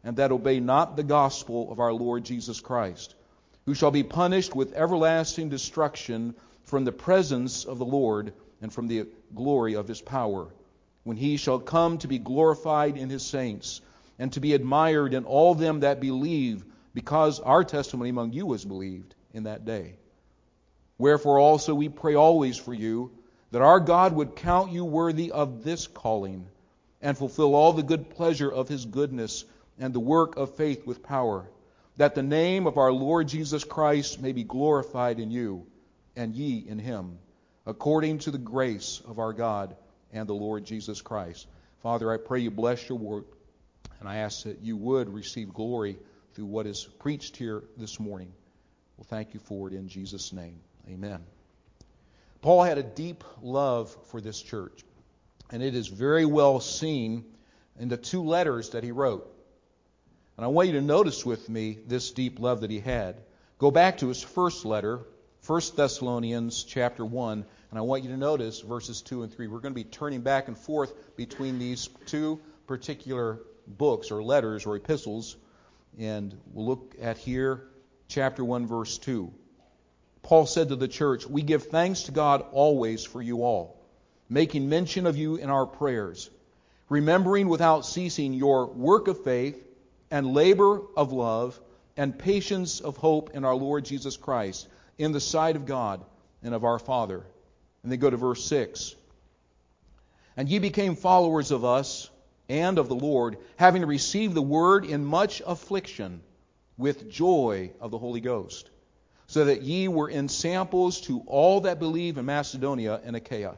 and that obey not the gospel of our Lord Jesus Christ, who shall be punished with everlasting destruction from the presence of the Lord and from the glory of His power, when He shall come to be glorified in His saints, and to be admired in all them that believe, because our testimony among you was believed in that day. Wherefore also we pray always for you, that our God would count you worthy of this calling, and fulfill all the good pleasure of His goodness, and the work of faith with power, that the name of our Lord Jesus Christ may be glorified in you, and ye in Him, according to the grace of our God and the Lord Jesus Christ. Father, I pray you bless your word, and I ask that you would receive glory through what is preached here this morning. Well, thank you for it in Jesus' name. Amen. Paul had a deep love for this church, and it is very well seen in the 2 letters that he wrote. And I want you to notice with me this deep love that he had. Go back to his first letter, 1 Thessalonians chapter 1, and I want you to notice verses 2 and 3. We're going to be turning back and forth between these 2 particular books or letters or epistles, and we'll look at here chapter 1, verse 2. Paul said to the church, "We give thanks to God always for you all, making mention of you in our prayers, remembering without ceasing your work of faith and labor of love and patience of hope in our Lord Jesus Christ, in the sight of God and of our Father." And then go to verse 6. "And ye became followers of us and of the Lord, having received the word in much affliction with joy of the Holy Ghost, so that ye were ensamples to all that believe in Macedonia and Achaia.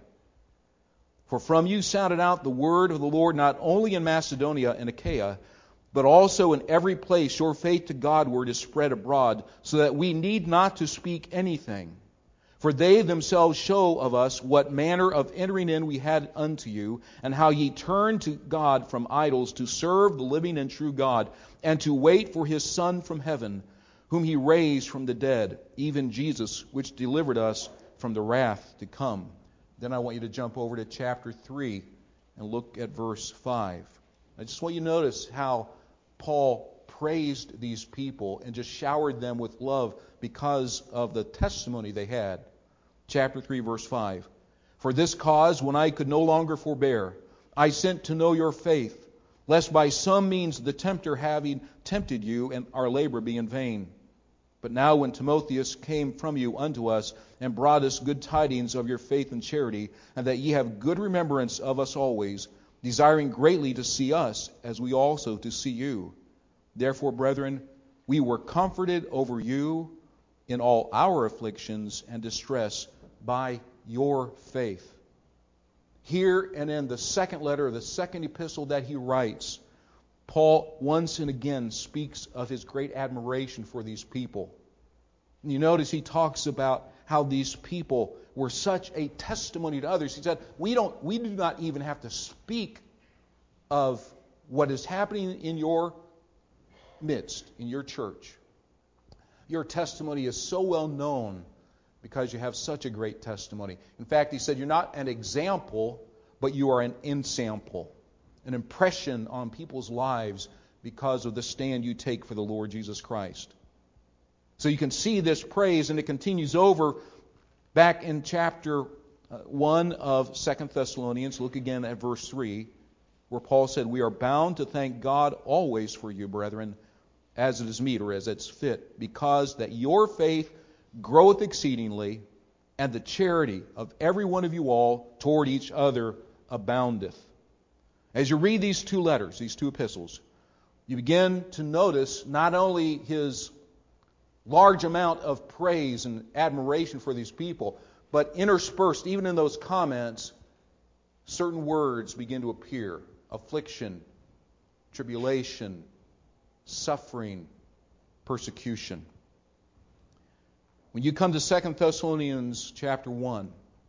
For from you sounded out the word of the Lord not only in Macedonia and Achaia, but also in every place your faith to Godward is spread abroad, so that we need not to speak anything. For they themselves show of us what manner of entering in we had unto you, and how ye turned to God from idols to serve the living and true God, and to wait for His Son from heaven, whom He raised from the dead, even Jesus, which delivered us from the wrath to come." Then I want you to jump over to chapter 3 and look at verse 5. I just want you to notice how Paul praised these people and just showered them with love because of the testimony they had. Chapter 3, verse 5. "For this cause, when I could no longer forbear, I sent to know your faith, lest by some means the tempter having tempted you, and our labor be in vain. But now when Timotheus came from you unto us, and brought us good tidings of your faith and charity, and that ye have good remembrance of us always, desiring greatly to see us, as we also to see you. Therefore, brethren, we were comforted over you in all our afflictions and distress by your faith." Here and in the second letter, the second epistle that he writes, Paul once and again speaks of his great admiration for these people. And you notice he talks about how these people were such a testimony to others. He said, we do not even have to speak of what is happening in your midst, in your church. Your testimony is so well known because you have such a great testimony. In fact, he said, you're not an example, but you are an ensample, an impression on people's lives because of the stand you take for the Lord Jesus Christ. So you can see this praise, and it continues over back in chapter 1 of 2 Thessalonians. Look again at verse 3, where Paul said, "We are bound to thank God always for you, brethren, as it is meet," or as it's fit, "because that your faith groweth exceedingly, and the charity of every one of you all toward each other aboundeth." As you read these 2 letters, these 2 epistles, you begin to notice not only his large amount of praise and admiration for these people, but interspersed, even in those comments, certain words begin to appear. Affliction, tribulation, suffering, persecution. When you come to 2 Thessalonians chapter 1,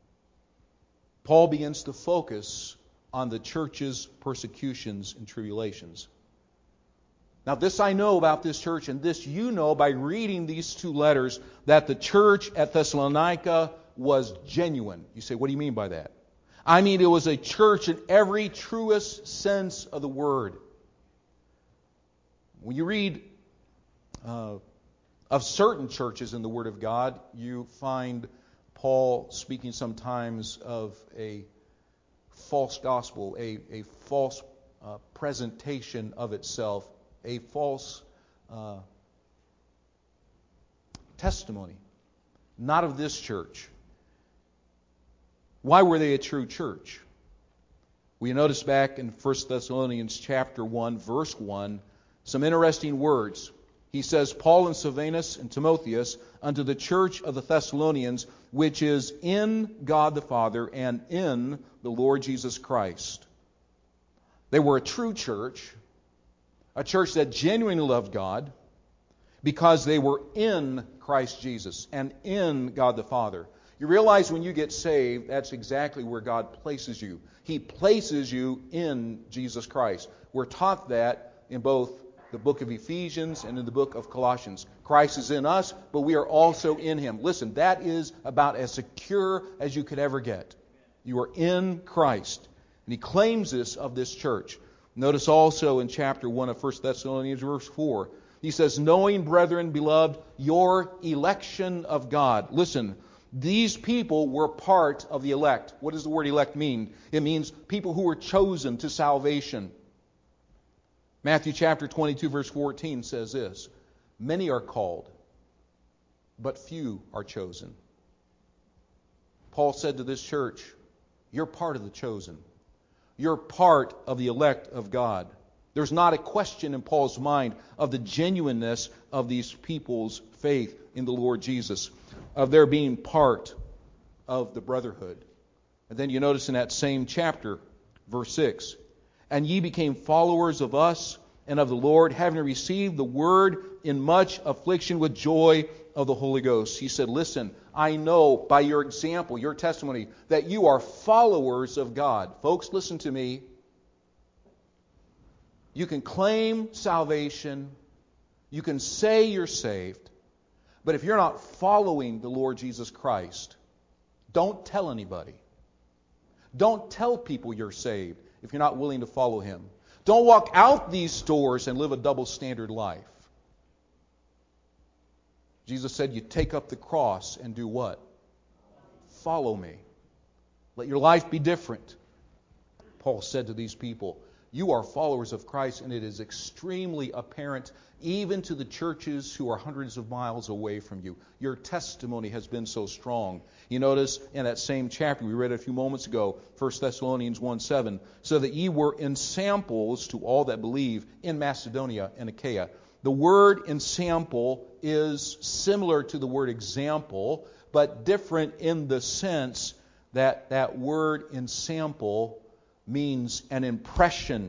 Paul begins to focus on the church's persecutions and tribulations. Now, this I know about this church, and this you know by reading these 2 letters, that the church at Thessalonica was genuine. You say, what do you mean by that? I mean, it was a church in every truest sense of the word. When you read of certain churches in the Word of God, you find Paul speaking sometimes of a false gospel, a false presentation of itself, a false testimony. Not of this church. Why were they a true church? We notice back in 1 Thessalonians chapter 1, verse 1, some interesting words. He says, Paul and Silvanus and Timotheus unto the church of the Thessalonians, which is in God the Father and in the Lord Jesus Christ. They were a true church, a church that genuinely loved God, because they were in Christ Jesus and in God the Father. You realize when you get saved, that's exactly where God places you. He places you in Jesus Christ. We're taught that in both the book of Ephesians and in the book of Colossians. Christ is in us, but we are also in Him. Listen, that is about as secure as you could ever get. You are in Christ. And he claims this of this church. Notice also in chapter 1 of 1 Thessalonians verse 4, he says, knowing, brethren, beloved, your election of God. Listen, these people were part of the elect. What does the word elect mean? It means people who were chosen to salvation. Matthew chapter 22 verse 14 says this, many are called, but few are chosen. Paul said to this church, you're part of the chosen. You're part of the elect of God. There's not a question in Paul's mind of the genuineness of these people's faith in the Lord Jesus, of their being part of the brotherhood. And then you notice in that same chapter, verse 6, and ye became followers of us and of the Lord, having received the word in much affliction with joy of the Holy Ghost. He said, listen, I know by your example, your testimony, that you are followers of God. Folks, listen to me. You can claim salvation. You can say you're saved. But if you're not following the Lord Jesus Christ, don't tell anybody. Don't tell people you're saved if you're not willing to follow Him. Don't walk out these doors and live a double standard life. Jesus said you take up the cross and do what? Follow me. Let your life be different. Paul said to these people, you are followers of Christ, and it is extremely apparent even to the churches who are hundreds of miles away from you. Your testimony has been so strong. You notice in that same chapter we read a few moments ago, 1 Thessalonians 1:7, so that ye were ensamples to all that believe in Macedonia and Achaia. The word ensample is similar to the word example, but different in the sense that that word ensample means an impression,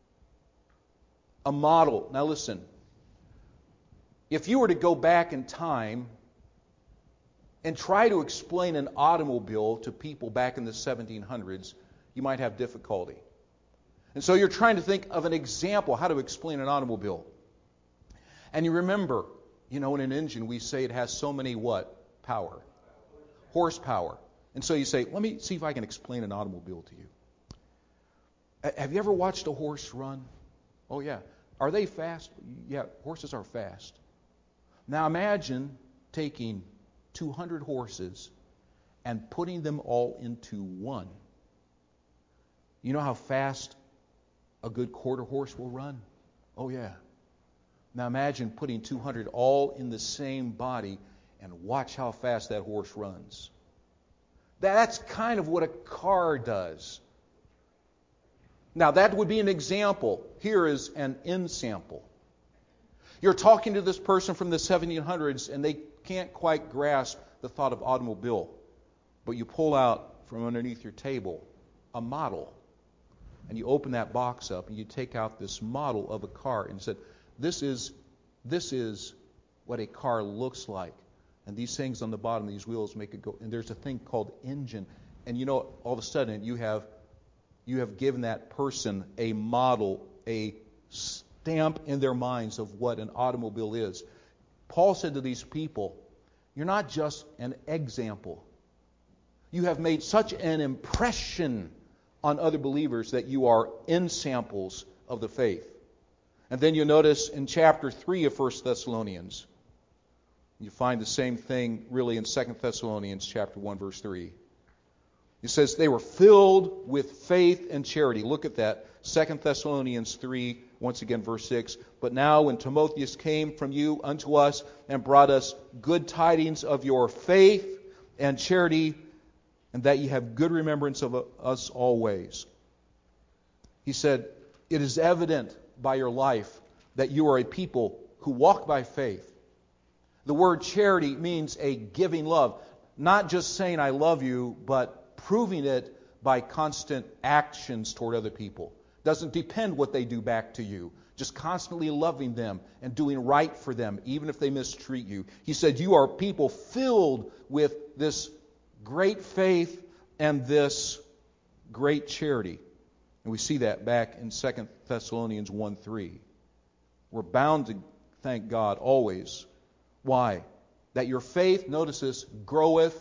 a model. Now listen, if you were to go back in time and try to explain an automobile to people back in the 1700s, you might have difficulty. And so you're trying to think of an example, how to explain an automobile. And you remember, in an engine we say it has so many what? Power. Horsepower. And so you say, let me see if I can explain an automobile to you. Have you ever watched a horse run? Oh, yeah. Are they fast? Yeah, horses are fast. Now imagine taking 200 horses and putting them all into one. You know how fast a good quarter horse will run? Oh, yeah. Now imagine putting 200 all in the same body and watch how fast that horse runs. That's kind of what a car does. Now, that would be an example. Here is an ensample. You're talking to this person from the 1700s, and they can't quite grasp the thought of automobile. But you pull out from underneath your table a model, and you open that box up, and you take out this model of a car, and said, this is what a car looks like. And these things on the bottom, these wheels make it go. And there's a thing called engine. And all of a sudden, you have given that person a model, a stamp in their minds of what an automobile is. Paul said to these people, you're not just an example. You have made such an impression on other believers that you are ensamples of the faith. And then you notice in chapter 3 of 1 Thessalonians, you find the same thing really in 2 Thessalonians chapter 1, verse 3. It says they were filled with faith and charity. Look at that. 2 Thessalonians 3, once again, verse 6. But now when Timotheus came from you unto us and brought us good tidings of your faith and charity, and that ye have good remembrance of us always. He said, it is evident by your life that you are a people who walk by faith. The word charity means a giving love. Not just saying I love you, but proving it by constant actions toward other people. Doesn't depend what they do back to you. Just constantly loving them and doing right for them, even if they mistreat you. He said, you are people filled with this great faith and this great charity. And we see that back in 2 Thessalonians 1:3. We're bound to thank God always. Why? That your faith, notice this, groweth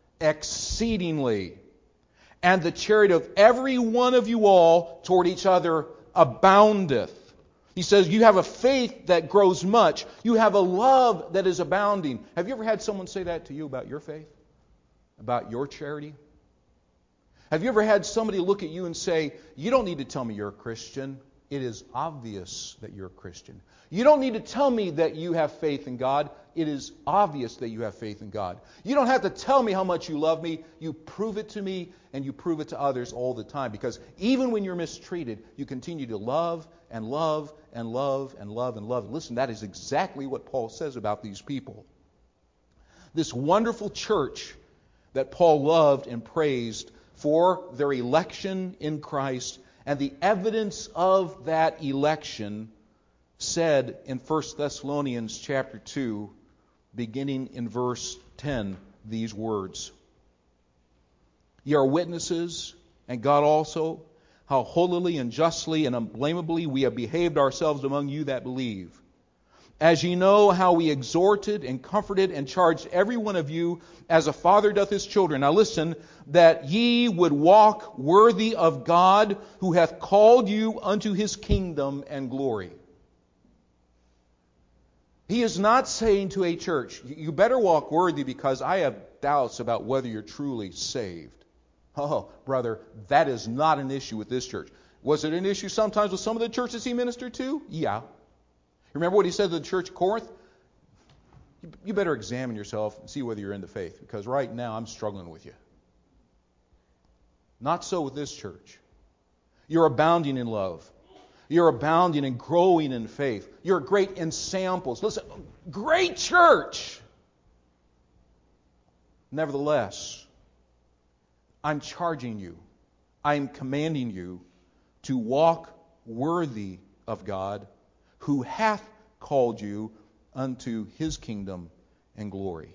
exceedingly. And the charity of every one of you all toward each other aboundeth. He says you have a faith that grows much. You have a love that is abounding. Have you ever had someone say that to you about your faith? About your charity? Have you ever had somebody look at you and say, you don't need to tell me you're a Christian. It is obvious that you're a Christian. You don't need to tell me that you have faith in God. It is obvious that you have faith in God. You don't have to tell me how much you love me. You prove it to me and you prove it to others all the time. Because even when you're mistreated, you continue to love and love and love and love and love. Listen, that is exactly what Paul says about these people. This wonderful church that Paul loved and praised for their election in Christ and the evidence of that election said in 1 Thessalonians chapter 2, beginning in verse 10, these words. Ye are witnesses, and God also, how holily and justly and unblameably we have behaved ourselves among you that believe. As ye know how we exhorted and comforted and charged every one of you as a father doth his children. Now listen, that ye would walk worthy of God who hath called you unto his kingdom and glory. He is not saying to a church, you better walk worthy because I have doubts about whether you're truly saved. Oh, brother, that is not an issue with this church. Was it an issue sometimes with some of the churches he ministered to? Yeah. Remember what he said to the church of Corinth? You better examine yourself and see whether you're in the faith, because right now I'm struggling with you. Not so with this church. You're abounding in love. You're abounding and growing in faith. You're great in samples. Listen, great church. Nevertheless, I'm charging you, I'm commanding you to walk worthy of God, who hath called you unto his kingdom and glory.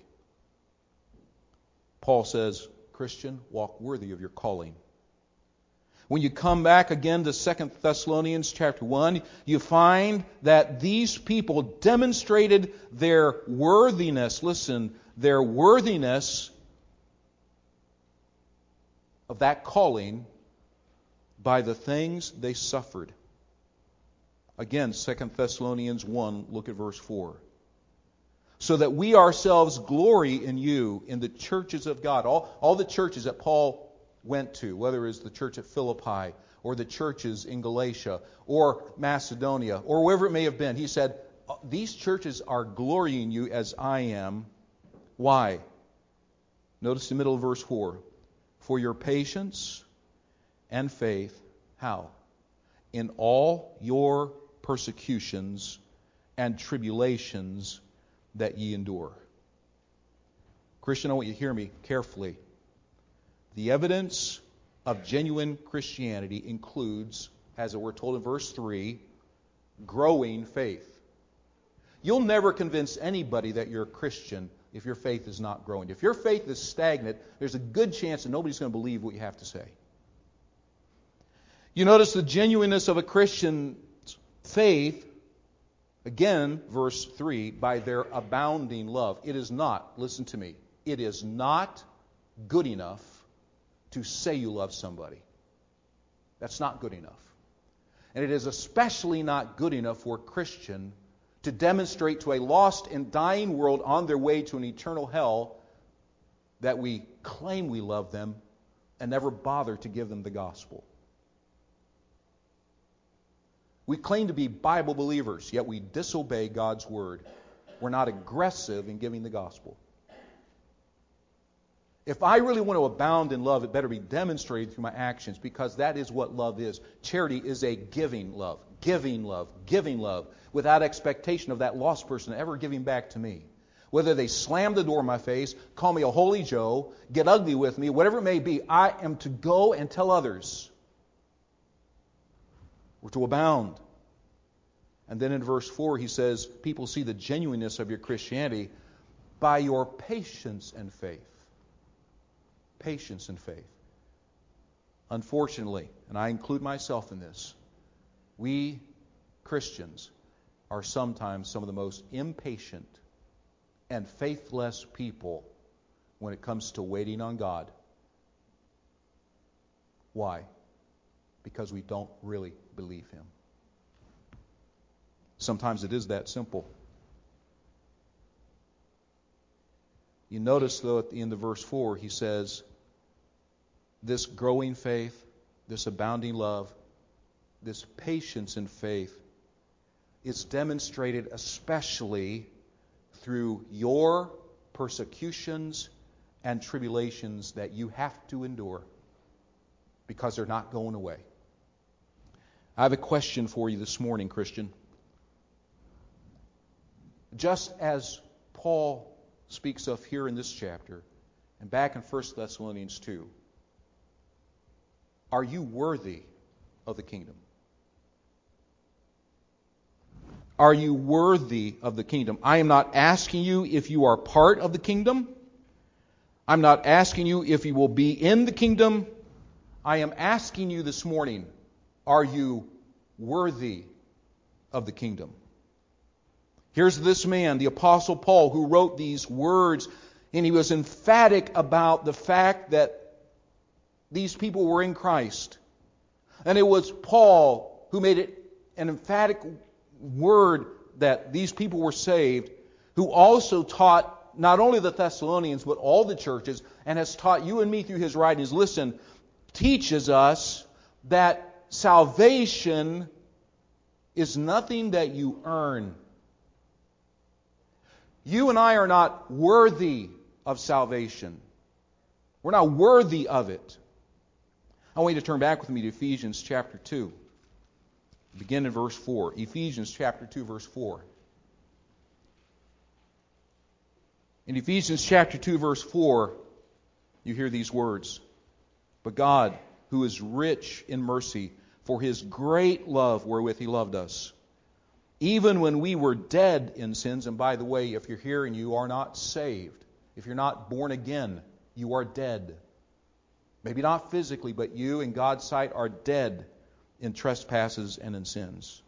Paul says, Christian, walk worthy of your calling. When you come back again to 2 Thessalonians chapter 1, you find that these people demonstrated their worthiness. Listen, their worthiness of that calling by the things they suffered. Again, 2 Thessalonians 1, look at verse 4. So that we ourselves glory in you, in the churches of God. All the churches that Paul went to, whether it was the church at Philippi, or the churches in Galatia, or Macedonia, or wherever it may have been. He said, these churches are glorying in you as I am. Why? Notice the middle of verse 4. For your patience and faith, how? In all your persecutions and tribulations that ye endure. Christian, I want you to hear me carefully. The evidence of genuine Christianity includes, as we're told in verse 3, growing faith. You'll never convince anybody that you're a Christian if your faith is not growing. If your faith is stagnant, there's a good chance that nobody's going to believe what you have to say. You notice the genuineness of a Christian's faith, again, verse 3, by their abounding love. It is not, listen to me, it is not good enough to say you love somebody. That's not good enough. And it is especially not good enough for a Christian to demonstrate to a lost and dying world on their way to an eternal hell that we claim we love them and never bother to give them the gospel. We claim to be Bible believers, yet we disobey God's word. We're not aggressive in giving the gospel. If I really want to abound in love, it better be demonstrated through my actions, because that is what love is. Charity is a giving love, giving love, giving love, without expectation of that lost person ever giving back to me. Whether they slam the door in my face, call me a holy Joe, get ugly with me, whatever it may be, I am to go and tell others. We're to abound. And then in verse 4 he says, people see the genuineness of your Christianity by your patience and faith. Patience and faith. Unfortunately, and I include myself in this, we Christians are sometimes some of the most impatient and faithless people when it comes to waiting on God. Why? Because we don't really believe Him. Sometimes it is that simple. You notice, though, at the end of verse 4, he says, this growing faith, this abounding love, this patience in faith is demonstrated especially through your persecutions and tribulations that you have to endure, because they're not going away. I have a question for you this morning, Christian. Just as Paul speaks of here in this chapter and back in 1 Thessalonians 2, are you worthy of the kingdom? Are you worthy of the kingdom? I am not asking you if you are part of the kingdom. I'm not asking you if you will be in the kingdom. I am asking you this morning, are you worthy of the kingdom? Here's this man, the Apostle Paul, who wrote these words, and he was emphatic about the fact that these people were in Christ. And it was Paul who made it an emphatic word that these people were saved, who also taught not only the Thessalonians, but all the churches, and has taught you and me through his writings. Listen, teaches us that salvation is nothing that you earn. You and I are not worthy of salvation. We're not worthy of it. I want you to turn back with me to Ephesians chapter 2. Begin in verse 4. Ephesians chapter 2, verse 4. In Ephesians chapter 2, verse 4, you hear these words. But God, who is rich in mercy, for His great love wherewith He loved us, even when we were dead in sins. And by the way, if you're here and you are not saved, if you're not born again, you are dead. Maybe not physically, but you in God's sight are dead in trespasses and in sins.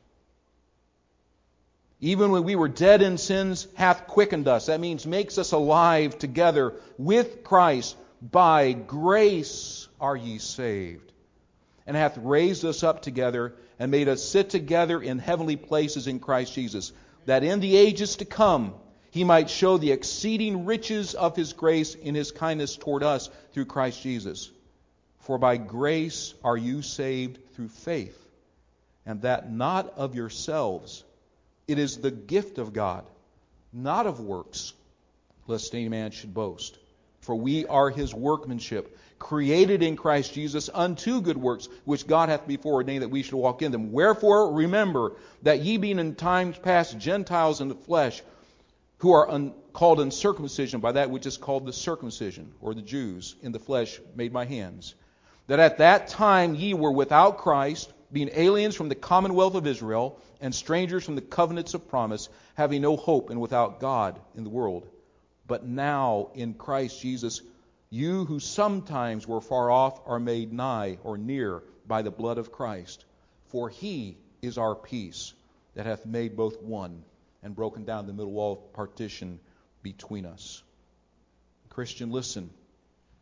Even when we were dead in sins, hath quickened us. That means makes us alive together with Christ. By grace are ye saved. And hath raised us up together and made us sit together in heavenly places in Christ Jesus, that in the ages to come He might show the exceeding riches of His grace in His kindness toward us through Christ Jesus. For by grace are you saved through faith, and that not of yourselves. It is the gift of God, not of works, lest any man should boast. For we are His workmanship, created in Christ Jesus unto good works, which God hath before ordained that we should walk in them. Wherefore remember that ye being in times past Gentiles in the flesh, who are called uncircumcision by that which is called the circumcision, or the Jews, in the flesh made by hands, that at that time ye were without Christ, being aliens from the commonwealth of Israel, and strangers from the covenants of promise, having no hope and without God in the world. But now in Christ Jesus, you who sometimes were far off are made nigh or near by the blood of Christ. For He is our peace, that hath made both one, and broken down the middle wall of partition between us. Christian, listen.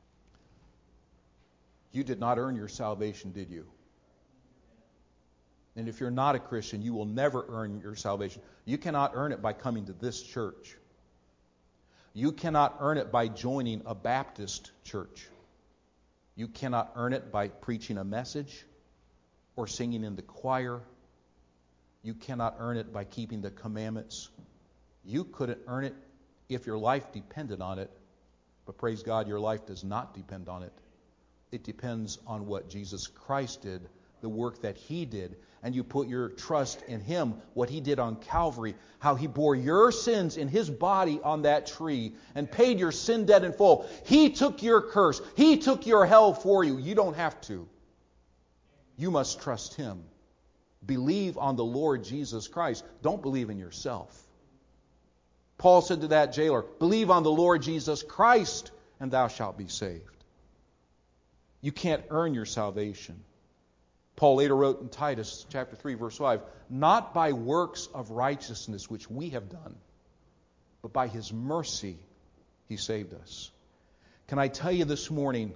You did not earn your salvation, did you? And if you're not a Christian, you will never earn your salvation. You cannot earn it by coming to this church. You cannot earn it by joining a Baptist church. You cannot earn it by preaching a message or singing in the choir. You cannot earn it by keeping the commandments. You couldn't earn it if your life depended on it. But praise God, your life does not depend on it. It depends on what Jesus Christ did, the work that He did. And you put your trust in Him, what He did on Calvary, how He bore your sins in His body on that tree and paid your sin debt in full. He took your curse. He took your hell for you. You don't have to. You must trust Him. Believe on the Lord Jesus Christ. Don't believe in yourself. Paul said to that jailer, believe on the Lord Jesus Christ, and thou shalt be saved. You can't earn your salvation. Paul later wrote in Titus chapter 3, verse 5, not by works of righteousness which we have done, but by His mercy He saved us. Can I tell you this morning,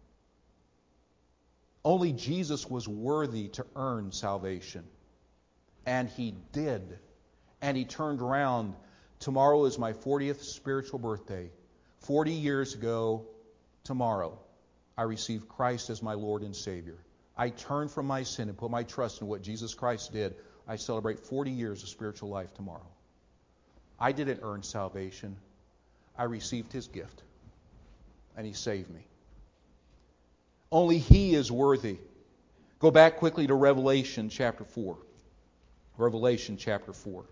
only Jesus was worthy to earn salvation. And He did. And He turned around. Tomorrow is my 40th spiritual birthday. 40 years ago tomorrow, I received Christ as my Lord and Savior. I turned from my sin and put my trust in what Jesus Christ did. I celebrate 40 years of spiritual life tomorrow. I didn't earn salvation. I received His gift. And He saved me. Only He is worthy. Go back quickly to Revelation chapter 4. Revelation chapter 4.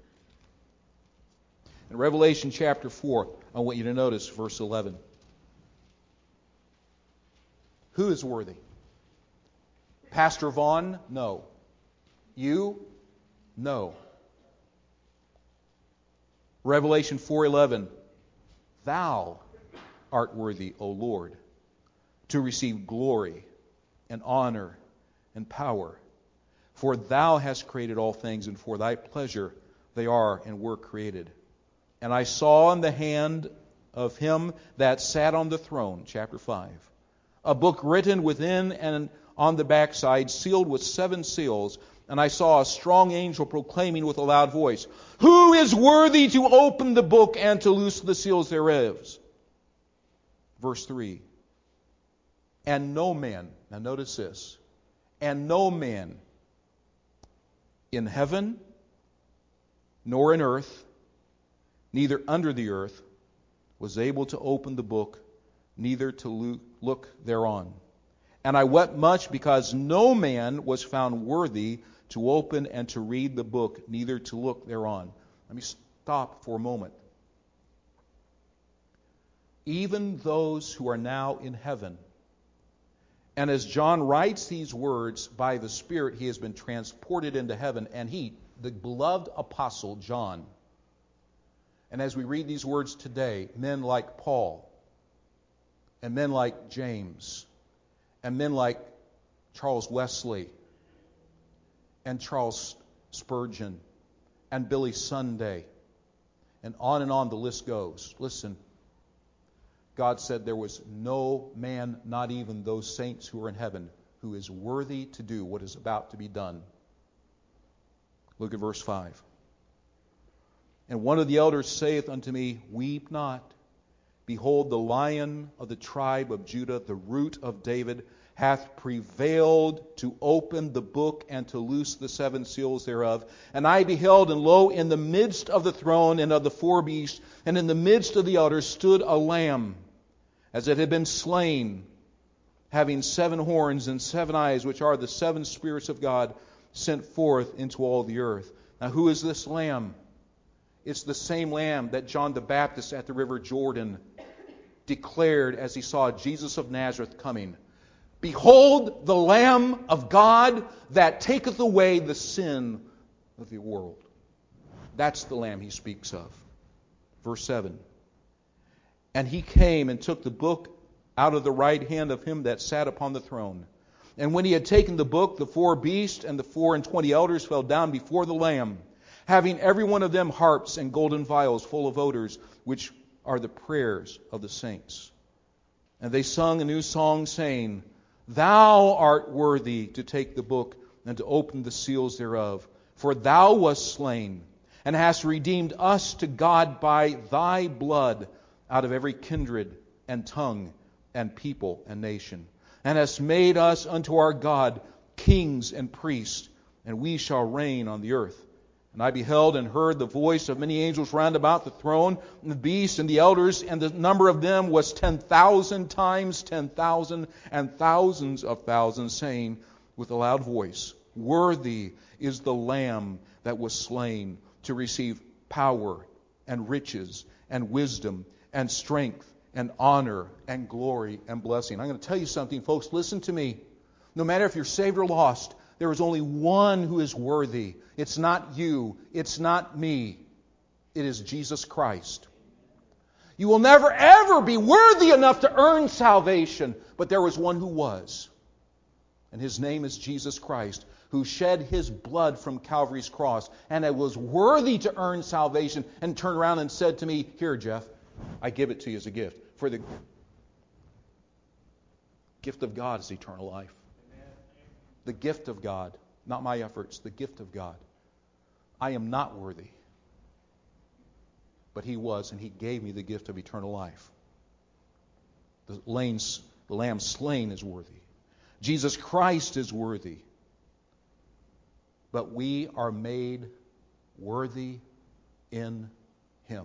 In Revelation chapter 4, I want you to notice verse 11. Who is worthy? Pastor Vaughn? No. You? No. Revelation 4:11. Thou art worthy, O Lord, to receive glory and honor and power. For Thou hast created all things, and for Thy pleasure they are and were created. And I saw in the hand of Him that sat on the throne, chapter 5, a book written within and on the backside, sealed with 7 seals. And I saw a strong angel proclaiming with a loud voice, who is worthy to open the book and to loose the seals thereof? Verse 3. And no man, now notice this, and no man in heaven, nor in earth, neither under the earth, was able to open the book, neither to look thereon. And I wept much because no man was found worthy to open and to read the book, neither to look thereon. Let me stop for a moment. Even those who are now in heaven, and as John writes these words by the Spirit, he has been transported into heaven, and he, the beloved apostle John, and as we read these words today, men like Paul, and men like James, and men like Charles Wesley, and Charles Spurgeon, and Billy Sunday, and on the list goes. Listen, God said there was no man, not even those saints who are in heaven, who is worthy to do what is about to be done. Look at verse 5. And one of the elders saith unto me, weep not. Behold, the Lion of the tribe of Judah, the Root of David, hath prevailed to open the book and to loose the 7 seals thereof. And I beheld, and lo, in the midst of the throne and of the 4 beasts, and in the midst of the elders stood a lamb, as it had been slain, having 7 horns and 7 eyes, which are the 7 spirits of God sent forth into all the earth. Now who is this lamb? It's the same lamb that John the Baptist at the river Jordan declared as he saw Jesus of Nazareth coming. Behold the Lamb of God that taketh away the sin of the world. That's the Lamb he speaks of. Verse 7. And he came and took the book out of the right hand of him that sat upon the throne. And when he had taken the book, the 4 beasts and the 24 elders fell down before the Lamb, having every one of them harps and golden vials full of odors, which are the prayers of the saints. And they sung a new song, saying, Thou art worthy to take the book and to open the seals thereof. For thou wast slain, and hast redeemed us to God by thy blood out of every kindred and tongue and people and nation, and hast made us unto our God kings and priests, and we shall reign on the earth. And I beheld and heard the voice of many angels round about the throne, and the beast and the elders, and the number of them was 10,000 times 10,000, and thousands of thousands, saying with a loud voice, Worthy is the Lamb that was slain to receive power and riches and wisdom and strength and honor and glory and blessing. I'm going to tell you something, folks. Listen to me. No matter if you're saved or lost, there is only one who is worthy. It's not you. It's not me. It is Jesus Christ. You will never, ever be worthy enough to earn salvation. But there was one who was. And His name is Jesus Christ, who shed His blood from Calvary's cross. And it was worthy to earn salvation, and turned around and said to me, Here, Jeff, I give it to you as a gift. For the gift of God is eternal life. The gift of God, not my efforts, the gift of God. I am not worthy. But He was, and He gave me the gift of eternal life. The Lamb slain is worthy. Jesus Christ is worthy. But we are made worthy in Him.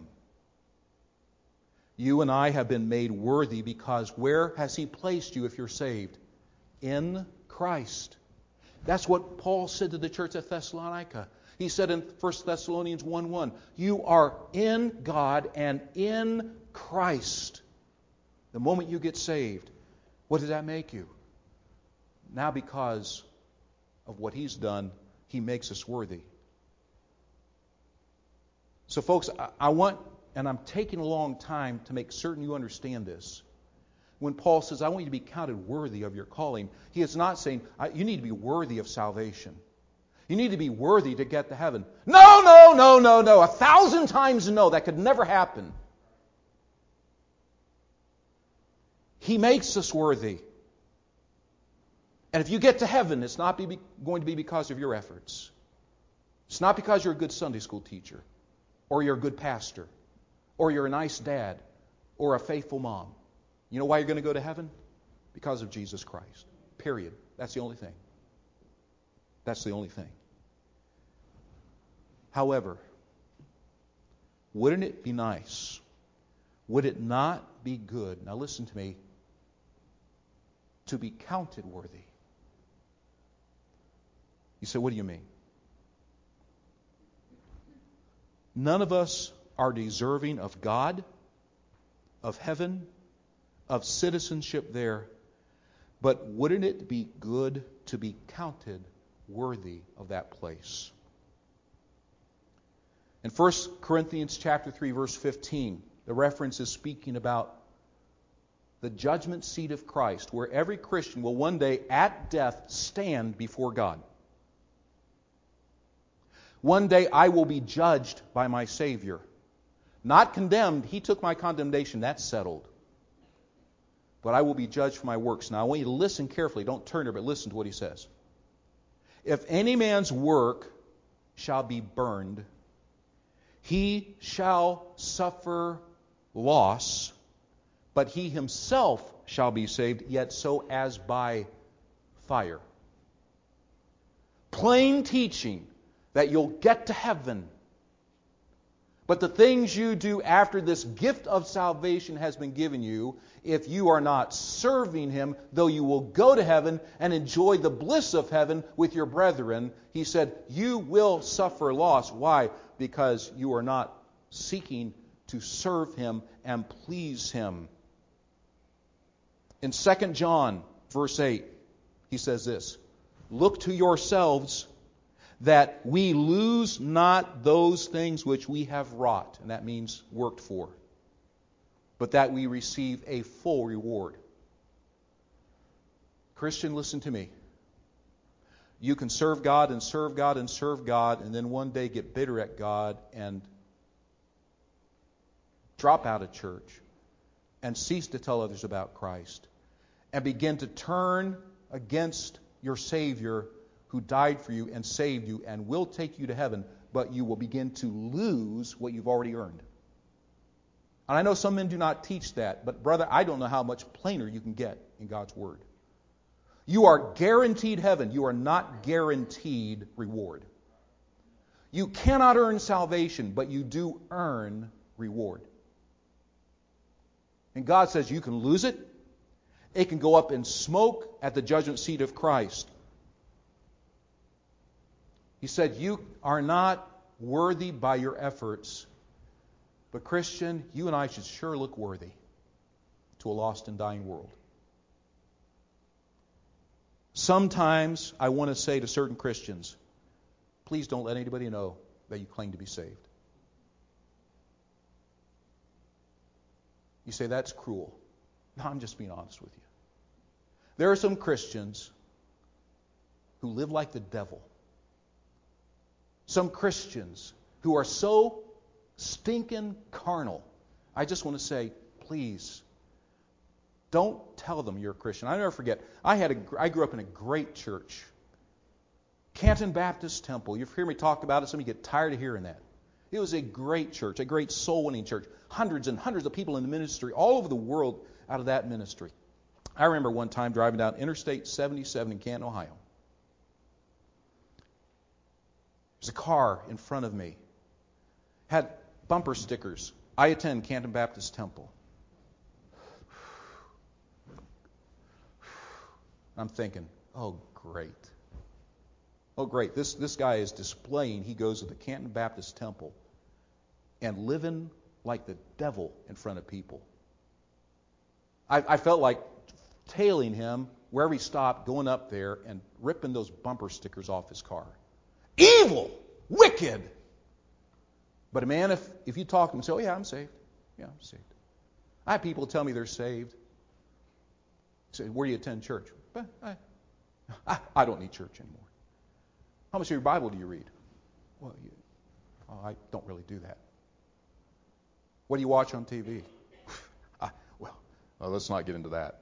You and I have been made worthy because where has He placed you if you're saved? In Christ. That's what Paul said to the church at Thessalonica. He said in 1 Thessalonians 1:1, you are in God and in Christ. The moment you get saved, what does that make you? Now because of what He's done, He makes us worthy. So folks, I want, and I'm taking a long time to make certain you understand this. When Paul says, I want you to be counted worthy of your calling, he is not saying, you need to be worthy of salvation. You need to be worthy to get to heaven. No, no, no, no, no. 1,000 times no. That could never happen. He makes us worthy. And if you get to heaven, it's not going to be because of your efforts. It's not because you're a good Sunday school teacher, or you're a good pastor, or you're a nice dad, or a faithful mom. You know why you're going to go to heaven? Because of Jesus Christ. Period. That's the only thing. That's the only thing. However, wouldn't it be nice? Would it not be good? Now listen to me. To be counted worthy. You say, what do you mean? None of us are deserving of God, of heaven, of citizenship there. But wouldn't it be good to be counted worthy of that place? In 1 Corinthians chapter 3, verse 15, the reference is speaking about the judgment seat of Christ, where every Christian will one day at death stand before God. One day I will be judged by my Savior. Not condemned. He took my condemnation. That's settled. But I will be judged for my works. Now I want you to listen carefully. Don't turn there, but listen to what he says. If any man's work shall be burned, he shall suffer loss, but he himself shall be saved, yet so as by fire. Plain teaching that you'll get to heaven. But the things you do after this gift of salvation has been given you, if you are not serving Him, though you will go to heaven and enjoy the bliss of heaven with your brethren, he said, you will suffer loss. Why? Because you are not seeking to serve Him and please Him. In 2 John, verse 8, he says this, look to yourselves that we lose not those things which we have wrought, and that means worked for, but that we receive a full reward. Christian, listen to me. You can serve God and serve God and serve God, and then one day get bitter at God and drop out of church and cease to tell others about Christ and begin to turn against your Savior who died for you and saved you and will take you to heaven, but you will begin to lose what you've already earned. And I know some men do not teach that, but brother, I don't know how much plainer you can get in God's Word. You are guaranteed heaven. You are not guaranteed reward. You cannot earn salvation, but you do earn reward. And God says you can lose it. It can go up in smoke at the judgment seat of Christ. He said you are not worthy by your efforts. But Christian, you and I should sure look worthy to a lost and dying world. Sometimes I want to say to certain Christians, please don't let anybody know that you claim to be saved. You say, that's cruel. No, I'm just being honest with you. There are some Christians who live like the devil. Some Christians who are so stinking carnal. I just want to say, please, don't tell them you're a Christian. I never forget, I grew up in a great church. Canton Baptist Temple. You've heard me talk about it. Some of you get tired of hearing that. It was a great church, a great soul-winning church. Hundreds and hundreds of people in the ministry, all over the world out of that ministry. I remember one time driving down Interstate 77 in Canton, Ohio. There's a car in front of me. Had bumper stickers. I attend Canton Baptist Temple. I'm thinking, oh, great. Oh, great. This guy is displaying he goes to the Canton Baptist Temple and living like the devil in front of people. I felt like tailing him wherever he stopped, going up there and ripping those bumper stickers off his car. Evil! Wicked! But a man, if you talk to him and say, oh yeah, I'm saved. Yeah, I'm saved. I have people tell me they're saved. Say, where do you attend church? But I don't need church anymore. How much of your Bible do you read? Well, I don't really do that. What do you watch on TV? Well, let's not get into that.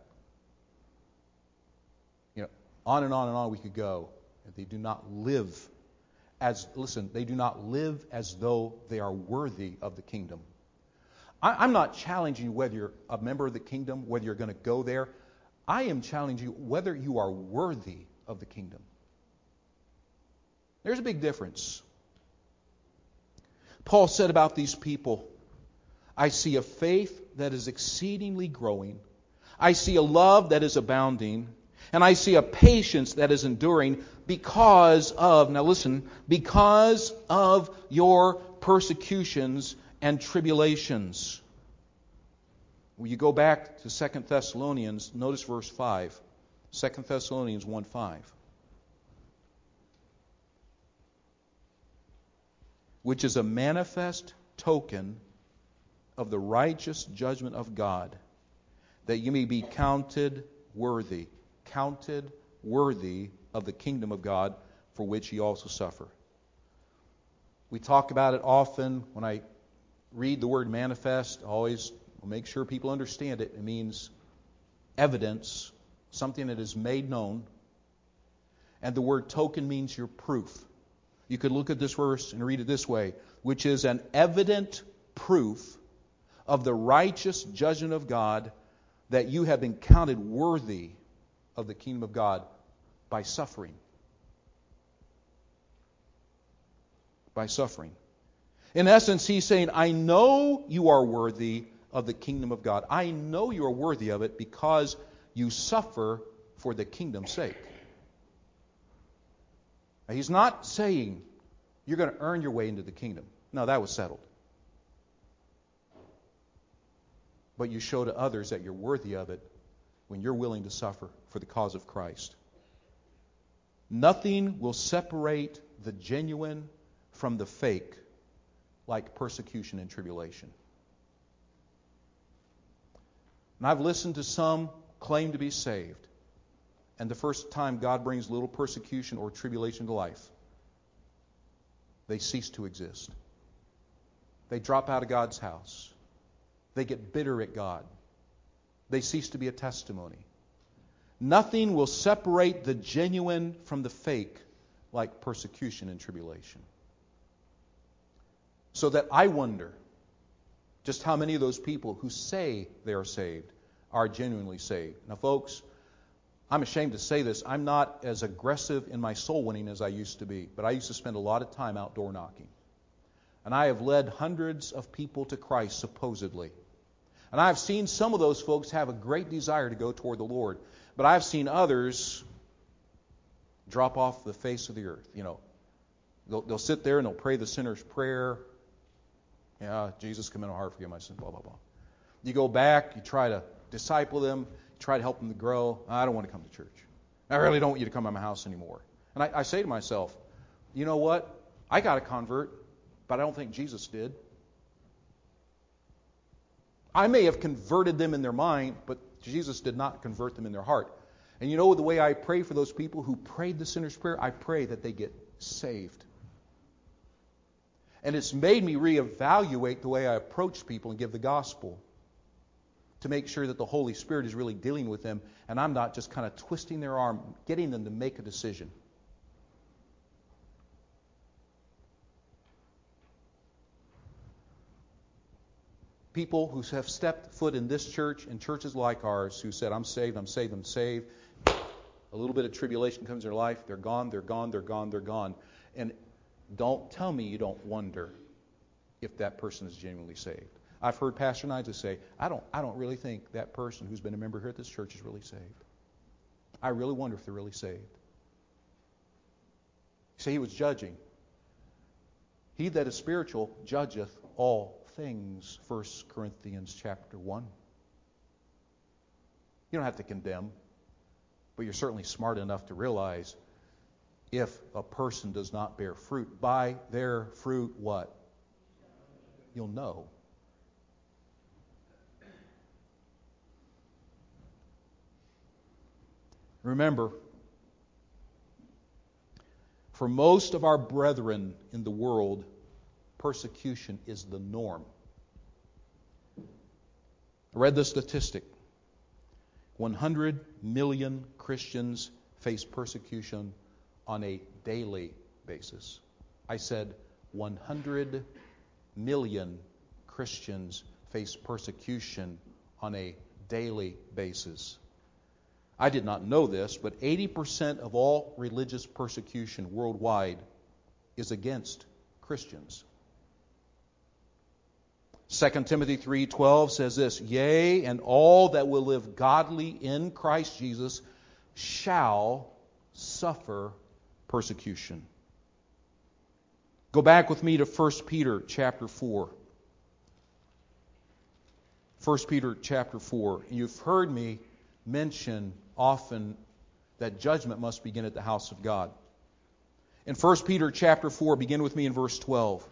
On and on and on we could go. They do not live they do not live as though they are worthy of the kingdom. I'm not challenging you whether you're a member of the kingdom, whether you're going to go there. I am challenging you whether you are worthy of the kingdom. There's a big difference. Paul said about these people, I see a faith that is exceedingly growing. I see a love that is abounding. And I see a patience that is enduring because of, now listen, because of your persecutions and tribulations. When you go back to 2 Thessalonians, notice verse 5. 2 Thessalonians 1:5. Which is a manifest token of the righteous judgment of God, that you may be counted worthy of the kingdom of God, for which ye also suffer. We talk about it often. When I read the word manifest, I always make sure people understand it. It means evidence, something that is made known. And the word token means your proof. You could look at this verse and read it this way, which is an evident proof of the righteous judgment of God, that you have been counted worthy of the kingdom of God by suffering. By suffering. In essence, he's saying, I know you are worthy of the kingdom of God. I know you are worthy of it because you suffer for the kingdom's sake. Now, he's not saying you're going to earn your way into the kingdom. No, that was settled. But you show to others that you're worthy of it when you're willing to suffer for the cause of Christ. Nothing will separate the genuine from the fake like persecution and tribulation. And I've listened to some claim to be saved, and the first time God brings little persecution or tribulation to life, they cease to exist. They drop out of God's house. They get bitter at God. They cease to be a testimony. Nothing will separate the genuine from the fake like persecution and tribulation. So that I wonder just how many of those people who say they are saved are genuinely saved. Now, folks, I'm ashamed to say this. I'm not as aggressive in my soul winning as I used to be, but I used to spend a lot of time outdoor knocking. And I have led hundreds of people to Christ, supposedly. And I've seen some of those folks have a great desire to go toward the Lord. But I've seen others drop off the face of the earth. You know, they'll sit there and they'll pray the sinner's prayer. Yeah, Jesus, come in my heart, forgive my sin, blah, blah, blah. You go back, you try to disciple them, try to help them to grow. I don't want to come to church. I really don't want you to come to my house anymore. And I say to myself, you know what? I got a convert, but I don't think Jesus did. I may have converted them in their mind, but Jesus did not convert them in their heart. And you know the way I pray for those people who prayed the sinner's prayer? I pray that they get saved. And it's made me reevaluate the way I approach people and give the gospel to make sure that the Holy Spirit is really dealing with them and I'm not just kind of twisting their arm, getting them to make a decision. People who have stepped foot in this church and churches like ours who said, I'm saved, I'm saved, I'm saved. A little bit of tribulation comes in their life. They're gone, they're gone, they're gone, they're gone. And don't tell me you don't wonder if that person is genuinely saved. I've heard Pastor Nigel say, I don't really think that person who's been a member here at this church is really saved. I really wonder if they're really saved. See, he was judging. He that is spiritual judgeth all things, 1 Corinthians chapter 1. You don't have to condemn, but you're certainly smart enough to realize if a person does not bear fruit, by their fruit what? You'll know. Remember, for most of our brethren in the world, persecution is the norm. I read the statistic. 100 million Christians face persecution on a daily basis. I said 100 million Christians face persecution on a daily basis. I did not know this, but 80% of all religious persecution worldwide is against Christians. 2 Timothy 3:12 says this, Yea, and all that will live godly in Christ Jesus shall suffer persecution. Go back with me to 1 Peter chapter 4. 1 Peter chapter 4. You've heard me mention often that judgment must begin at the house of God. In 1 Peter chapter 4, begin with me in verse 12.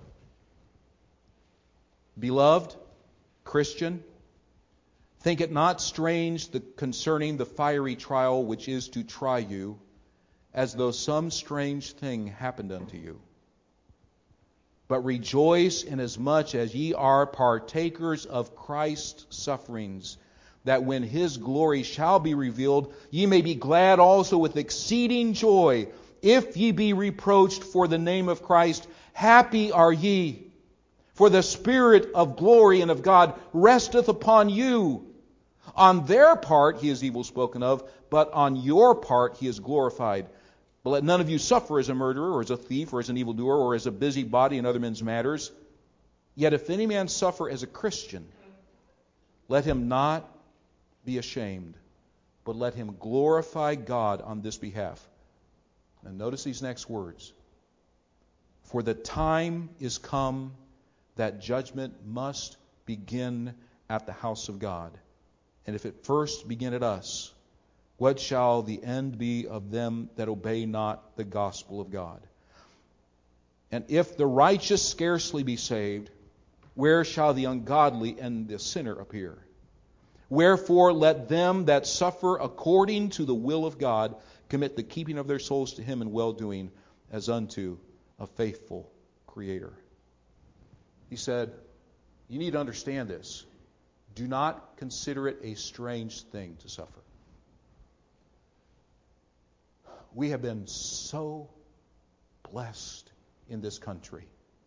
Beloved, Christian, think it not strange concerning the fiery trial which is to try you, as though some strange thing happened unto you. But rejoice inasmuch as ye are partakers of Christ's sufferings, that when His glory shall be revealed, ye may be glad also with exceeding joy. If ye be reproached for the name of Christ, happy are ye. For the Spirit of glory and of God resteth upon you. On their part He is evil spoken of, but on your part He is glorified. But let none of you suffer as a murderer, or as a thief, or as an evildoer, or as a busybody in other men's matters. Yet if any man suffer as a Christian, let him not be ashamed, but let him glorify God on this behalf. And notice these next words. For the time is come that judgment must begin at the house of God. And if it first begin at us, what shall the end be of them that obey not the gospel of God? And if the righteous scarcely be saved, where shall the ungodly and the sinner appear? Wherefore let them that suffer according to the will of God commit the keeping of their souls to Him in well-doing, as unto a faithful Creator. He said, you need to understand this. Do not consider it a strange thing to suffer. We have been so blessed in this country.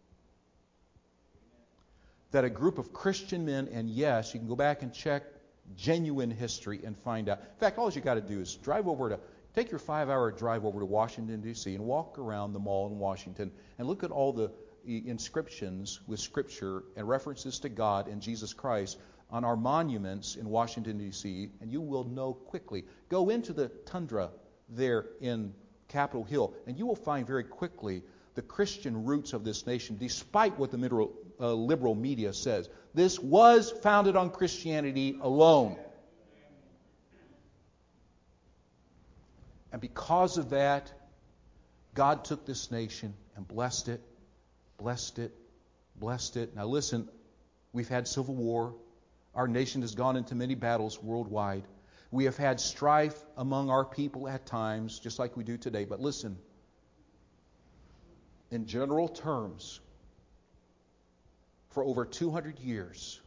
That a group of Christian men, and yes, you can go back and check genuine history and find out. In fact, all you got to do is take your 5-hour drive over to Washington, D.C. and walk around the mall in Washington and look at all the inscriptions with Scripture and references to God and Jesus Christ on our monuments in Washington, D.C., and you will know quickly. Go into the tundra there in Capitol Hill, and you will find very quickly the Christian roots of this nation, despite what the liberal media says. This was founded on Christianity alone. And because of that, God took this nation and blessed it, blessed it, blessed it. Now listen, we've had civil war. Our nation has gone into many battles worldwide. We have had strife among our people at times, just like we do today. But listen, in general terms, for over 200 years,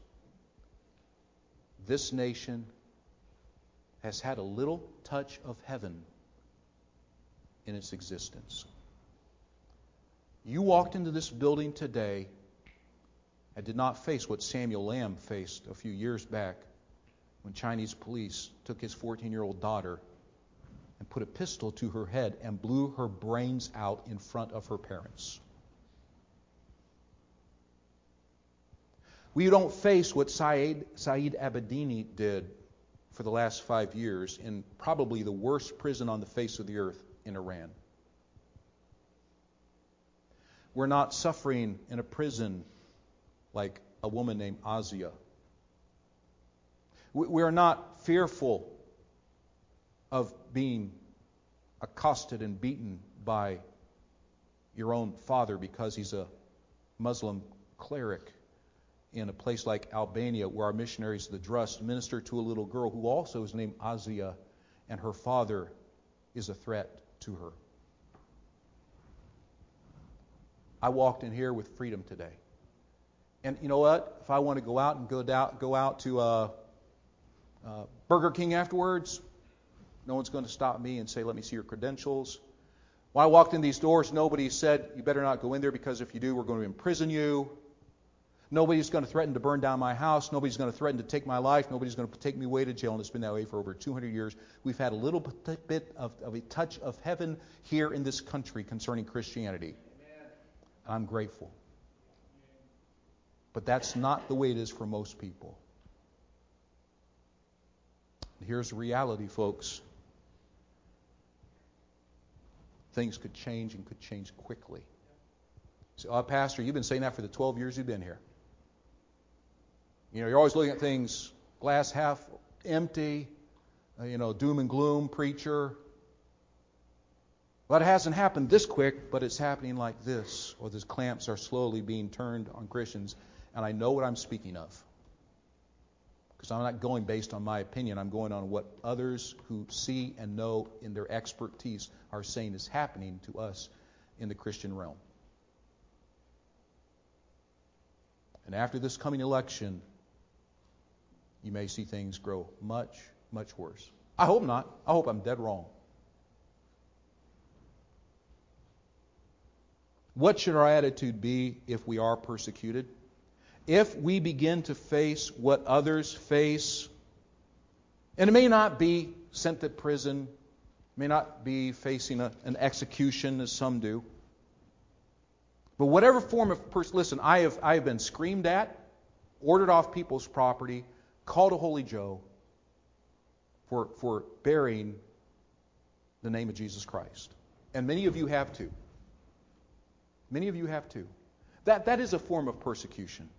this nation has had a little touch of heaven in its existence. You walked into this building today and did not face what Samuel Lamb faced a few years back when Chinese police took his 14-year-old daughter and put a pistol to her head and blew her brains out in front of her parents. We don't face what Saeed Abedini did for the last 5 years in probably the worst prison on the face of the earth in Iran. We're not suffering in a prison like a woman named Asia. We're not fearful of being accosted and beaten by your own father because he's a Muslim cleric in a place like Albania, where our missionaries of the Drust minister to a little girl who also is named Asia, and her father is a threat to her. I walked in here with freedom today. And you know what? If I want to go out and go out to Burger King afterwards, no one's going to stop me and say, let me see your credentials. When I walked in these doors, nobody said, you better not go in there because if you do, we're going to imprison you. Nobody's going to threaten to burn down my house. Nobody's going to threaten to take my life. Nobody's going to take me away to jail. And it's been that way for over 200 years. We've had a little bit of a touch of heaven here in this country concerning Christianity. Amen. I'm grateful. But that's not the way it is for most people. And here's the reality, folks. Things could change and could change quickly. So, Pastor, you've been saying that for the 12 years you've been here. You know, you're always looking at things glass half empty, doom and gloom, preacher. Well, it hasn't happened this quick, but it's happening like this, or these clamps are slowly being turned on Christians, and I know what I'm speaking of. Because I'm not going based on my opinion. I'm going on what others who see and know in their expertise are saying is happening to us in the Christian realm. And after this coming election, you may see things grow much, much worse. I hope not. I hope I'm dead wrong. What should our attitude be if we are persecuted? If we begin to face what others face, and it may not be sent to prison, may not be facing an execution as some do, but whatever form of listen, I have been screamed at, ordered off people's property, called a Holy Joe for bearing the name of Jesus Christ. And many of you have too. Many of you have too. That is a form of persecution.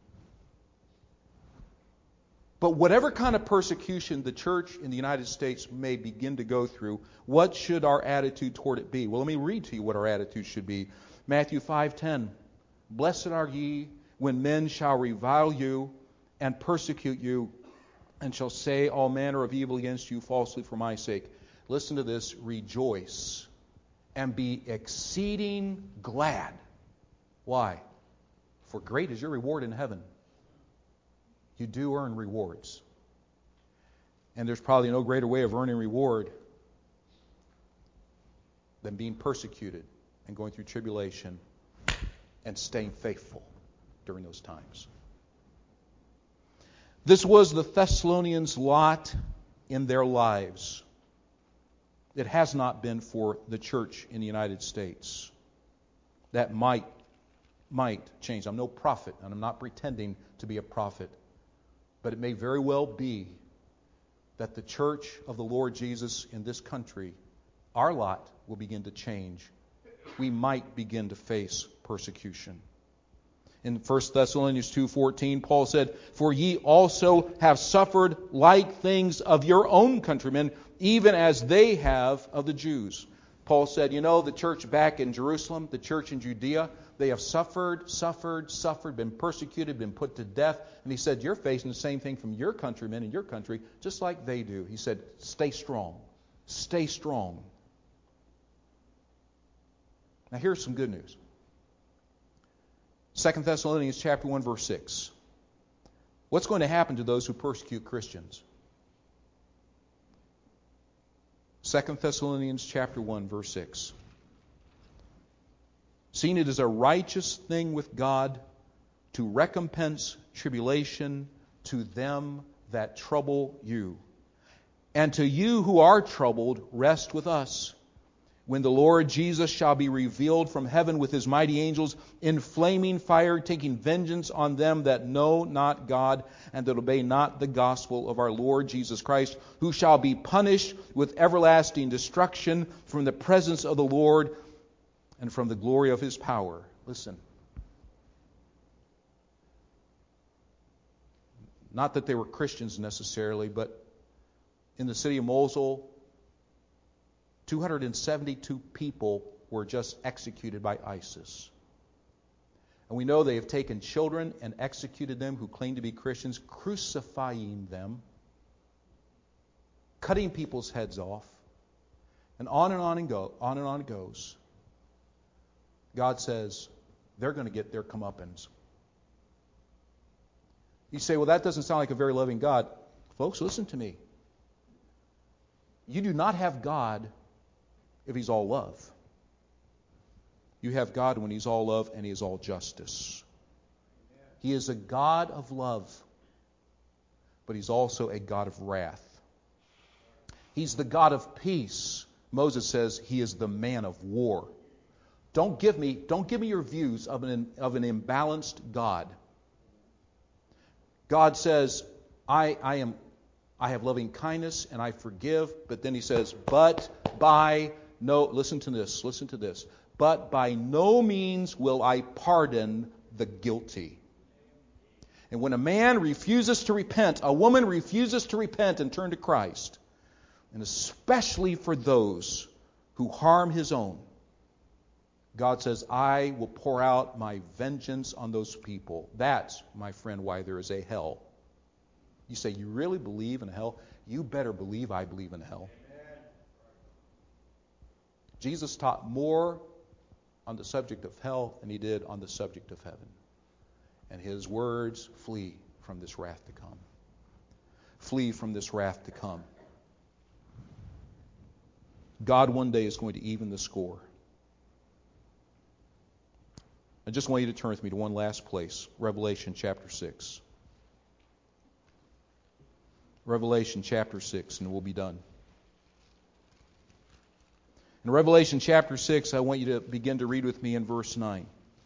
But whatever kind of persecution the church in the United States may begin to go through, what should our attitude toward it be? Well, let me read to you what our attitude should be. Matthew 5:10. Blessed are ye when men shall revile you and persecute you and shall say all manner of evil against you falsely for my sake. Listen to this. Rejoice and be exceeding glad. Why? For great is your reward in heaven. You do earn rewards. And there's probably no greater way of earning reward than being persecuted and going through tribulation and staying faithful during those times. This was the Thessalonians' lot in their lives. It has not been for the church in the United States. That might change. I'm no prophet, and I'm not pretending to be a prophet. But it may very well be that the church of the Lord Jesus in this country, our lot will begin to change. We might begin to face persecution. In 1 Thessalonians 2:14, Paul said, "For ye also have suffered like things of your own countrymen, even as they have of the Jews." Paul said, the church back in Jerusalem, the church in Judea, they have suffered, been persecuted, been put to death. And he said, you're facing the same thing from your countrymen in your country, just like they do. He said, stay strong. Stay strong. Now here's some good news. 2 Thessalonians chapter 1, verse 6. What's going to happen to those who persecute Christians? 2 Thessalonians chapter 1, verse 6. Seeing it is a righteous thing with God to recompense tribulation to them that trouble you. And to you who are troubled, rest with us, when the Lord Jesus shall be revealed from heaven with his mighty angels in flaming fire, taking vengeance on them that know not God and that obey not the gospel of our Lord Jesus Christ, who shall be punished with everlasting destruction from the presence of the Lord and from the glory of his power. Listen. Not that they were Christians necessarily, but in the city of Mosul, 272 people were just executed by ISIS. And we know they have taken children and executed them who claim to be Christians, crucifying them, cutting people's heads off, and on it goes. God says they're going to get their comeuppance. You say, well, that doesn't sound like a very loving God. Folks, listen to me. You do not have God if he's all love. You have God when he's all love and he is all justice. He is a God of love, but he's also a God of wrath. He's the God of peace. Moses says he is the man of war. Don't give me your views of an imbalanced God. God says, I have loving kindness and I forgive, but then he says, listen to this. But by no means will I pardon the guilty. And when a man refuses to repent, a woman refuses to repent and turn to Christ, and especially for those who harm his own, God says, I will pour out my vengeance on those people. That's, my friend, why there is a hell. You say, you really believe in hell? You better believe I believe in hell. Amen. Jesus taught more on the subject of hell than he did on the subject of heaven. And his words, flee from this wrath to come. Flee from this wrath to come. God one day is going to even the score. I just want you to turn with me to one last place, Revelation chapter 6. Revelation chapter 6, and we'll be done. In Revelation chapter 6, I want you to begin to read with me in verse 9.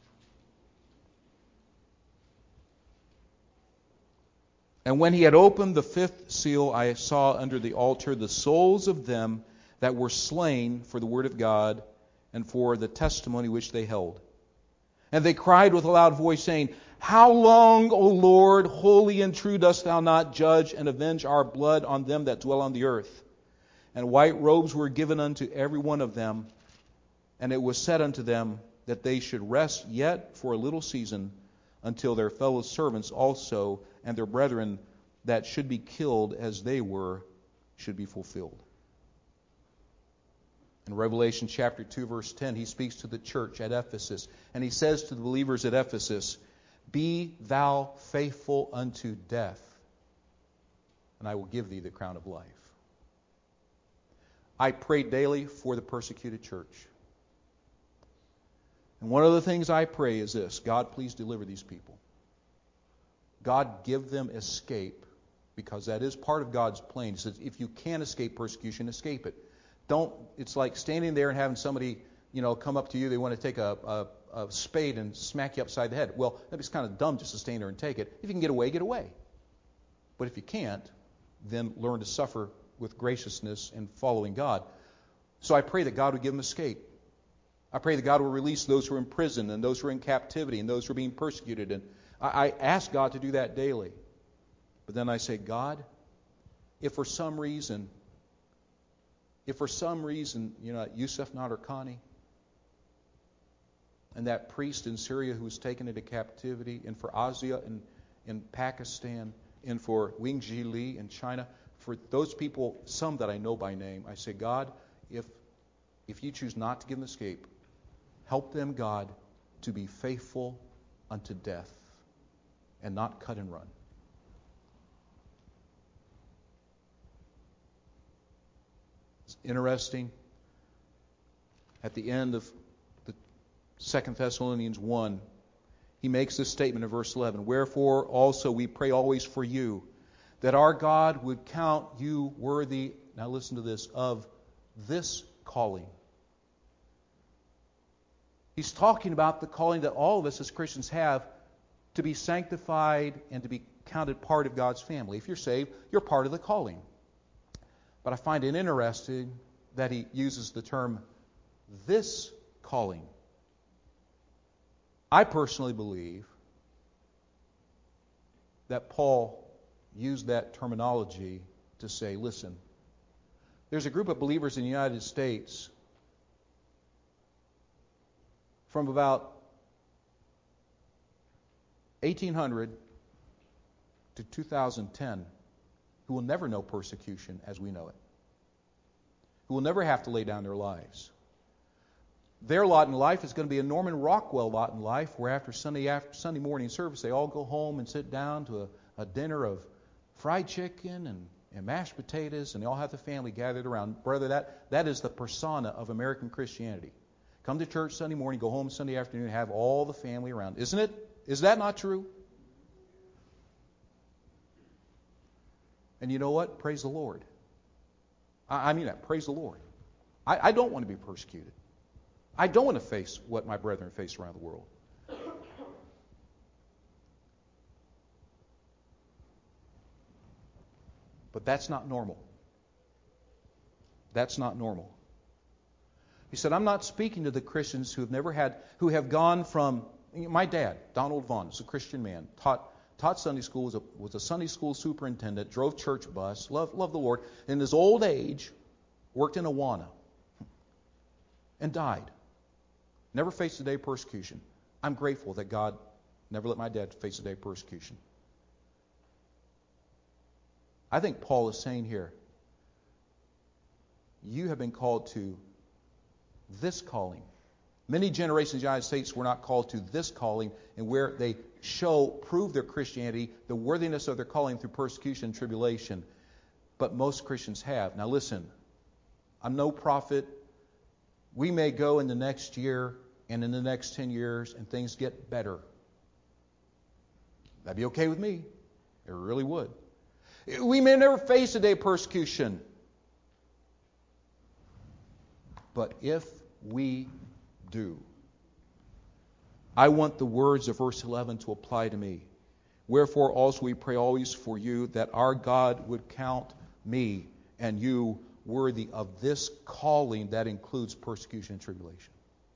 And when he had opened the fifth seal, I saw under the altar the souls of them that were slain for the word of God and for the testimony which they held. And they cried with a loud voice, saying, How long, O Lord, holy and true, dost thou not judge and avenge our blood on them that dwell on the earth? And white robes were given unto every one of them, and it was said unto them that they should rest yet for a little season, until their fellow servants also and their brethren that should be killed as they were should be fulfilled. In Revelation chapter 2, verse 10, he speaks to the church at Ephesus, and he says to the believers at Ephesus, Be thou faithful unto death, and I will give thee the crown of life. I pray daily for the persecuted church. And one of the things I pray is this: God, please deliver these people. God, give them escape, because that is part of God's plan. He says, if you can escape persecution, escape it. It's like standing there and having somebody, come up to you. They want to take a spade and smack you upside the head. Well, it's kind of dumb just to stand there and take it. If you can get away, get away. But if you can't, then learn to suffer with graciousness and following God. So I pray that God would give them escape. I pray that God will release those who are in prison and those who are in captivity and those who are being persecuted. And I ask God to do that daily. But then I say, God, if for some reason, Yusuf Nadarkhani and that priest in Syria who was taken into captivity, and for Asia in Pakistan, and for Wing Li in China, for those people, some that I know by name, I say, God, if you choose not to give them escape, help them, God, to be faithful unto death and not cut and run. It's interesting. At the end of the 2 Thessalonians 1, he makes this statement in verse 11. Wherefore also we pray always for you, that our God would count you worthy, now listen to this, of this calling. He's talking about the calling that all of us as Christians have to be sanctified and to be counted part of God's family. If you're saved, you're part of the calling. But I find it interesting that he uses the term this calling. I personally believe that Paul used that terminology to say, listen, there's a group of believers in the United States from about 1800 to 2010 who will never know persecution as we know it, who will never have to lay down their lives. Their lot in life is going to be a Norman Rockwell lot in life, where after Sunday morning service, they all go home and sit down to a dinner of fried chicken and mashed potatoes, and they all have the family gathered around. Brother, that is the persona of American Christianity. Come to church Sunday morning, go home Sunday afternoon, have all the family around. Isn't it? Is that not true? And you know what? Praise the Lord. I mean that. Praise the Lord. I don't want to be persecuted. I don't want to face what my brethren face around the world. But that's not normal. That's not normal. He said, I'm not speaking to the Christians who have gone from, my dad, Donald Vaughn, is a Christian man, taught Sunday school, was a Sunday school superintendent, drove church bus, loved the Lord. In his old age, worked in Awana and died. Never faced a day of persecution. I'm grateful that God never let my dad face a day of persecution. I think Paul is saying here, you have been called to this calling. Many generations in the United States were not called to this calling, and where they prove their Christianity, the worthiness of their calling through persecution and tribulation. But most Christians have. Now listen, I'm no prophet. We may go in the next year and in the next 10 years and things get better. That'd be okay with me. It really would. We may never face a day of persecution. But if we do, I want the words of verse 11 to apply to me. Wherefore also we pray always for you, that our God would count me and you worthy of this calling that includes persecution and tribulation.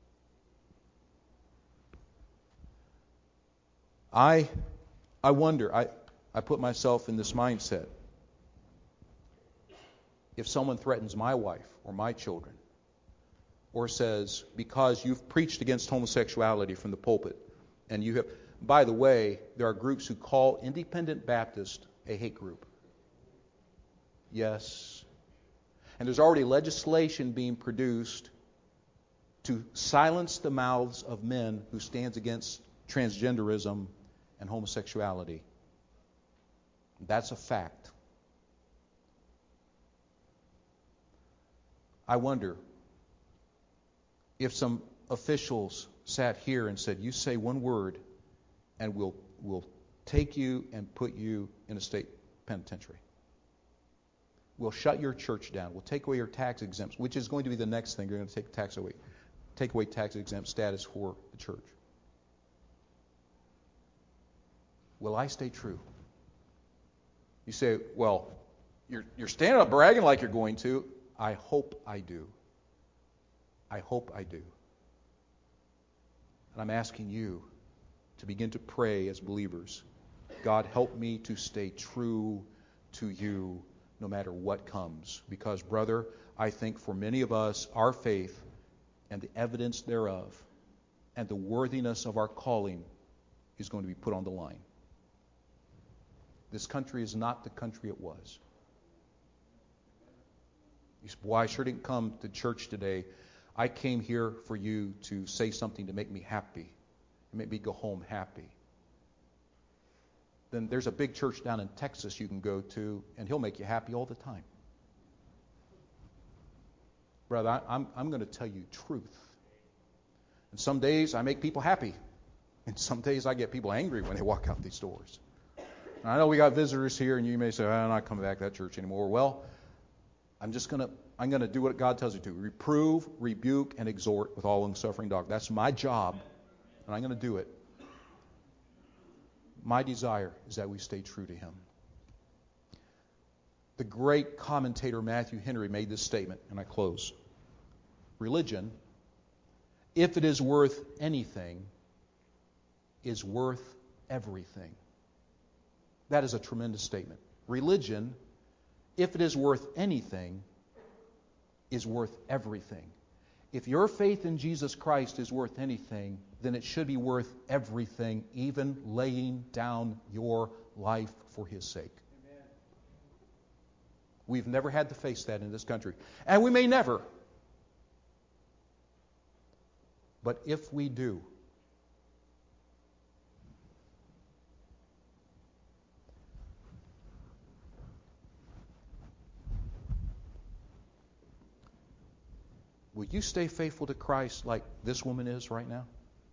I wonder, I put myself in this mindset. If someone threatens my wife or my children, or says, because you've preached against homosexuality from the pulpit, and you have, by the way, there are groups who call Independent Baptist a hate group. Yes. And there's already legislation being produced to silence the mouths of men who stands against transgenderism and homosexuality. That's a fact. I wonder if some officials sat here and said, you say one word and we'll take you and put you in a state penitentiary. We'll shut your church down. We'll take away your tax exempts, which is going to be the next thing. You're going to take away tax exempt status for the church. Will I stay true? You say, well, you're standing up bragging like you're going to. I hope I do. I hope I do. And I'm asking you to begin to pray as believers. God, help me to stay true to you no matter what comes. Because, brother, I think for many of us, our faith and the evidence thereof and the worthiness of our calling is going to be put on the line. This country is not the country it was. You say, boy, I sure didn't come to church today. I came here for you to say something to make me happy, make me go home happy. Then there's a big church down in Texas you can go to, and he'll make you happy all the time. Brother, I'm going to tell you truth. And some days I make people happy, and some days I get people angry when they walk out these doors. And I know we got visitors here, and you may say, I'm not coming back to that church anymore. Well, I'm going to do what God tells you to. Reprove, rebuke, and exhort with all long-suffering doctrine. That's my job, and I'm going to do it. My desire is that we stay true to Him. The great commentator Matthew Henry made this statement, and I close. Religion, if it is worth anything, is worth everything. That is a tremendous statement. Religion, if it is worth anything, is worth everything. If your faith in Jesus Christ is worth anything, then it should be worth everything, even laying down your life for His sake. Amen. We've never had to face that in this country. And we may never. But if we do, will you stay faithful to Christ like this woman is right now?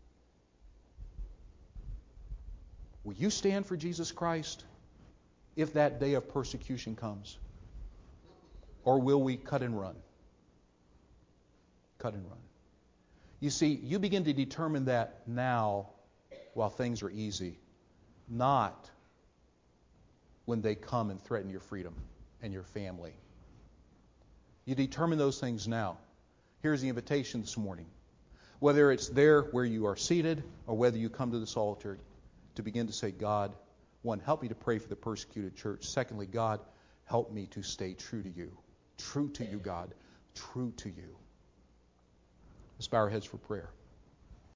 Will you stand for Jesus Christ if that day of persecution comes? Or will we cut and run? Cut and run. You see, you begin to determine that now while things are easy, not when they come and threaten your freedom and your family. You determine those things now. Here's the invitation this morning. Whether it's there where you are seated or whether you come to this altar to begin to say, God, one, help me to pray for the persecuted church. Secondly, God, help me to stay true to you. True to you, God. True to you. Let's bow our heads for prayer.